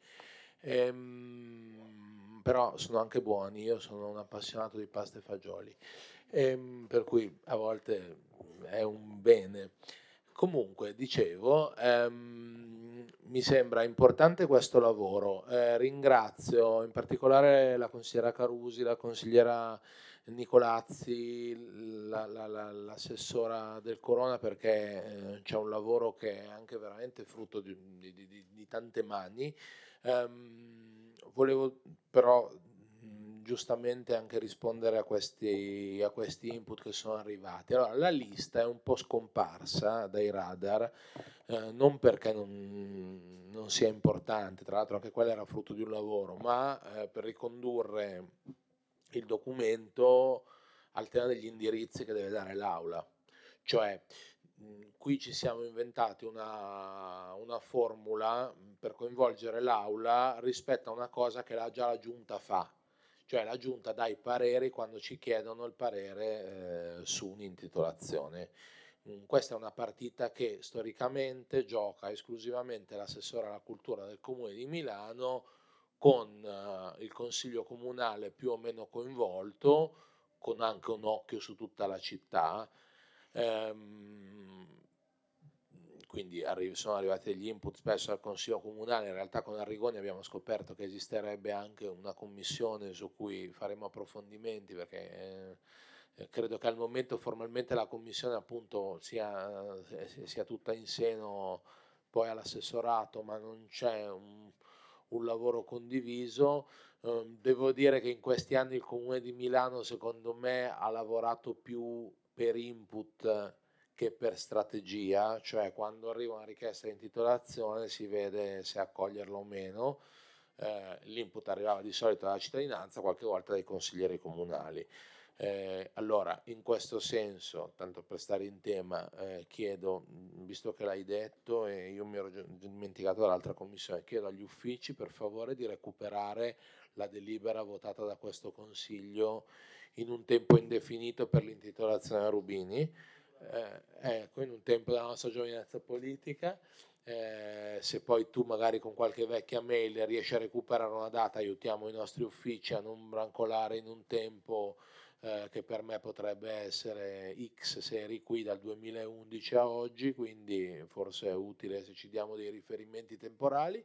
Ehm, però sono anche buoni, io sono un appassionato di pasta e fagioli, ehm, per cui a volte è un bene. Comunque, dicevo, ehm, mi sembra importante questo lavoro. Eh, ringrazio in particolare la consigliera Carusi, la consigliera Nicolazzi, la- la- la- l'assessora del Corona, perché eh, c'è un lavoro che è anche veramente frutto di, di- di- di tante mani. Ehm, volevo però mh, giustamente anche rispondere a questi, a questi input che sono arrivati. Allora, la lista è un po' scomparsa dai radar, eh, non perché non, non sia importante, tra l'altro anche quella era frutto di un lavoro, ma eh, per ricondurre il documento al tema degli indirizzi che deve dare l'Aula. Cioè, mh, qui ci siamo inventati una, una formula per coinvolgere l'Aula rispetto a una cosa che la, già la Giunta fa. Cioè la Giunta dà i pareri quando ci chiedono il parere eh, su un'intitolazione. Mm, Questa è una partita che storicamente gioca esclusivamente l'assessore alla cultura del Comune di Milano con eh, il Consiglio Comunale più o meno coinvolto, con anche un occhio su tutta la città. Ehm, quindi arri- sono arrivati degli input spesso al Consiglio Comunale. In realtà con Arrigoni abbiamo scoperto che esisterebbe anche una commissione su cui faremo approfondimenti, perché eh, eh, credo che al momento formalmente la commissione appunto sia, eh, sia tutta in seno poi all'assessorato, ma non c'è un, un lavoro condiviso. Eh, devo dire che in questi anni il Comune di Milano secondo me ha lavorato più per input che per strategia, cioè quando arriva una richiesta di intitolazione si vede se accoglierla o meno. Eh, l'input arrivava di solito dalla cittadinanza, qualche volta dai consiglieri comunali. Eh, allora, in questo senso, tanto per stare in tema, eh, chiedo, visto che l'hai detto e io mi ero dimenticato dall'altra commissione, chiedo agli uffici per favore di recuperare la delibera votata da questo Consiglio in un tempo indefinito per l'intitolazione a Rubini, eh, ecco, in un tempo della nostra giovinezza politica. Eh, se poi tu magari con qualche vecchia mail riesci a recuperare una data, aiutiamo i nostri uffici a non brancolare in un tempo eh, che per me potrebbe essere X se eri qui dal duemilaundici a oggi, quindi forse è utile se ci diamo dei riferimenti temporali.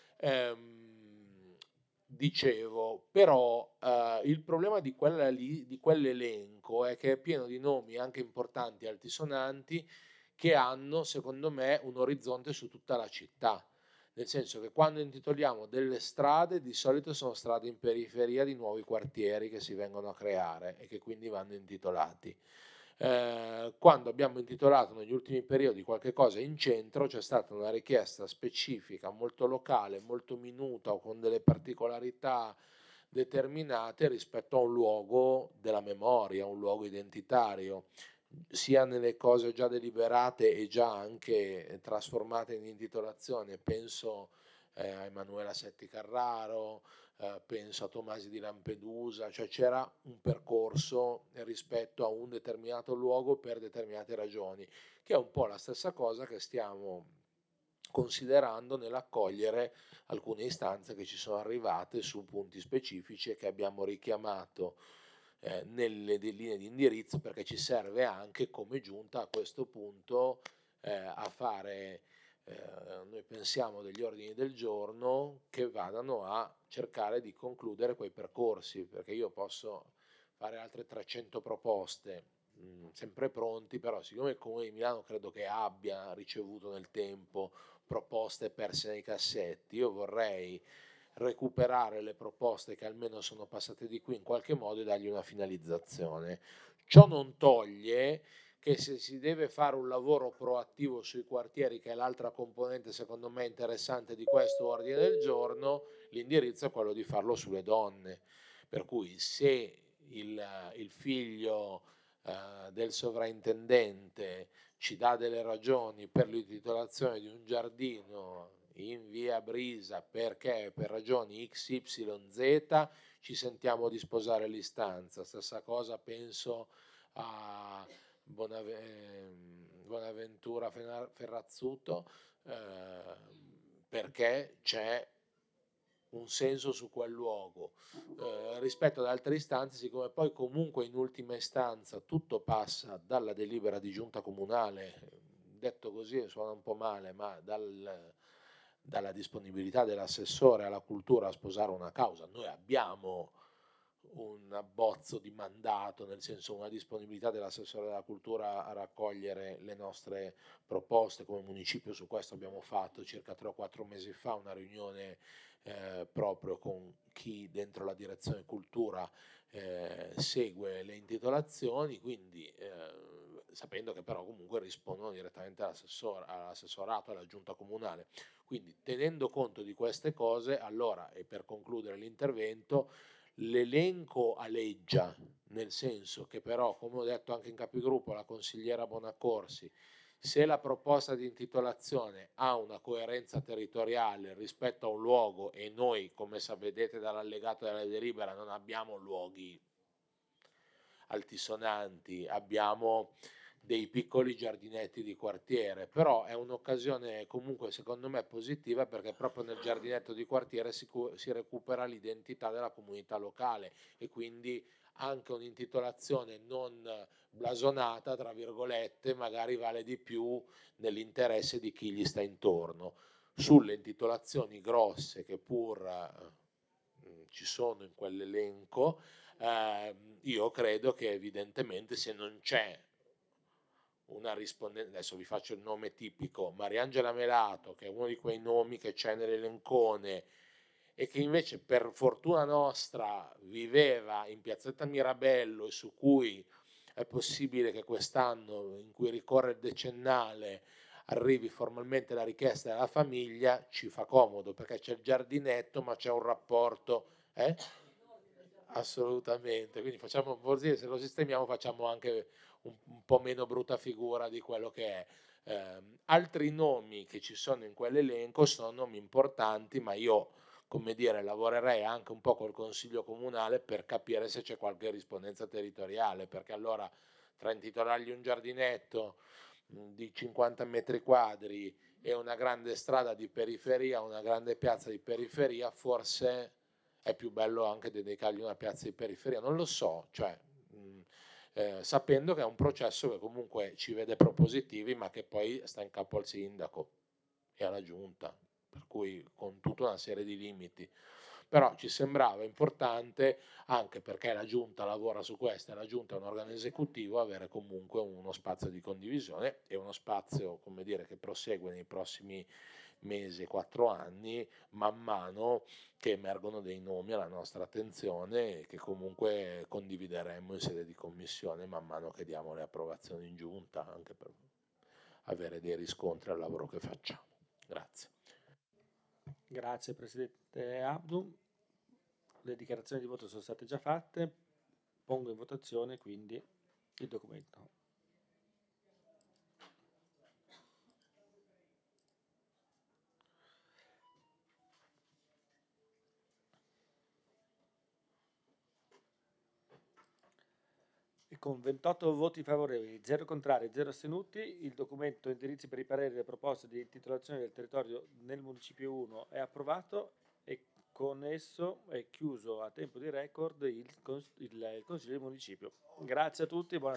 Ehm, dicevo, però eh, il problema di, quella lì, di quell'elenco è che è pieno di nomi anche importanti, altisonanti, che hanno, secondo me, un orizzonte su tutta la città. Nel senso che quando intitoliamo delle strade, di solito sono strade in periferia di nuovi quartieri che si vengono a creare e che quindi vanno intitolati. Eh, quando abbiamo intitolato negli ultimi periodi qualche cosa in centro, c'è stata una richiesta specifica, molto locale, molto minuta o con delle particolarità determinate rispetto a un luogo della memoria, un luogo identitario, sia nelle cose già deliberate e già anche trasformate in intitolazione. Penso eh, a Emanuela Setti Carraro, eh, penso a Tomasi di Lampedusa, cioè c'era un percorso rispetto a un determinato luogo per determinate ragioni, che è un po' la stessa cosa che stiamo considerando nell'accogliere alcune istanze che ci sono arrivate su punti specifici e che abbiamo richiamato eh, nelle linee di indirizzo, perché ci serve anche come giunta a questo punto eh, a fare, eh, noi pensiamo, degli ordini del giorno che vadano a cercare di concludere quei percorsi, perché io posso fare altre trecento proposte mh, sempre pronti, però siccome il Comune di Milano credo che abbia ricevuto nel tempo proposte perse nei cassetti, io vorrei recuperare le proposte che almeno sono passate di qui in qualche modo e dargli una finalizzazione. Ciò non toglie che se si deve fare un lavoro proattivo sui quartieri, che è l'altra componente secondo me interessante di questo ordine del giorno, l'indirizzo è quello di farlo sulle donne. Per cui se il, il figlio eh, del sovrintendente ci dà delle ragioni per l'intitolazione di un giardino in via Brisa perché per ragioni X Y Z ci sentiamo di sposare l'istanza. Stessa cosa penso a Bonave- Bonaventura Ferrazzuto, eh, perché c'è un senso su quel luogo. Eh, rispetto ad altre istanze, siccome poi comunque in ultima istanza tutto passa dalla delibera di giunta comunale, detto così suona un po' male, ma dal, dalla disponibilità dell'assessore alla cultura a sposare una causa, noi abbiamo un abbozzo di mandato, nel senso una disponibilità dell'assessore della cultura a raccogliere le nostre proposte come municipio. Su questo abbiamo fatto circa tre o quattro mesi fa una riunione eh, proprio con chi dentro la direzione cultura eh, segue le intitolazioni, quindi eh, sapendo che però comunque rispondono direttamente all'assessor- all'assessorato, alla giunta comunale. Quindi tenendo conto di queste cose, allora, e per concludere l'intervento, l'elenco aleggia, nel senso che però, come ho detto anche in capigruppo, la consigliera Bonaccorsi, se la proposta di intitolazione ha una coerenza territoriale rispetto a un luogo, e noi, come vedete dall'allegato della delibera, non abbiamo luoghi altisonanti, abbiamo dei piccoli giardinetti di quartiere, però è un'occasione comunque secondo me positiva, perché proprio nel giardinetto di quartiere si, si recupera l'identità della comunità locale e quindi anche un'intitolazione non blasonata, tra virgolette, magari vale di più nell'interesse di chi gli sta intorno. Sulle intitolazioni grosse che pur eh, ci sono in quell'elenco, eh, io credo che evidentemente se non c'è una rispondenza, adesso vi faccio il nome tipico, Mariangela Melato, che è uno di quei nomi che c'è nell'elencone e che invece per fortuna nostra viveva in piazzetta Mirabello e su cui è possibile che quest'anno, in cui ricorre il decennale, arrivi formalmente la richiesta della famiglia, ci fa comodo perché c'è il giardinetto ma c'è un rapporto, eh? Assolutamente, quindi facciamo, vuol dire, se lo sistemiamo facciamo anche un, un po' meno brutta figura di quello che è. Eh, altri nomi che ci sono in quell'elenco sono nomi importanti, ma io, come dire, lavorerei anche un po' col Consiglio Comunale per capire se c'è qualche rispondenza territoriale, perché allora tra intitolargli un giardinetto mh, di cinquanta metri quadri e una grande strada di periferia, una grande piazza di periferia, forse è più bello anche dedicargli una piazza di periferia, non lo so, cioè, mh, eh, sapendo che è un processo che comunque ci vede propositivi, ma che poi sta in capo al sindaco e alla giunta, per cui con tutta una serie di limiti. Però ci sembrava importante, anche perché la giunta lavora su questo, e la giunta è un organo esecutivo, avere comunque uno spazio di condivisione e uno spazio, come dire, che prosegue nei prossimi mesi, quattro anni, man mano che emergono dei nomi alla nostra attenzione e che comunque condivideremo in sede di commissione man mano che diamo le approvazioni in giunta, anche per avere dei riscontri al lavoro che facciamo. Grazie. Grazie Presidente Abdu. Le dichiarazioni di voto sono state già fatte. Pongo in votazione quindi il documento. E con ventotto voti favorevoli, zero contrari e zero astenuti, il documento indirizzi per i pareri e le proposte di titolazione del territorio nel Municipio uno è approvato e con esso è chiuso a tempo di record il, cons- il, il Consiglio del Municipio. Grazie a tutti e buona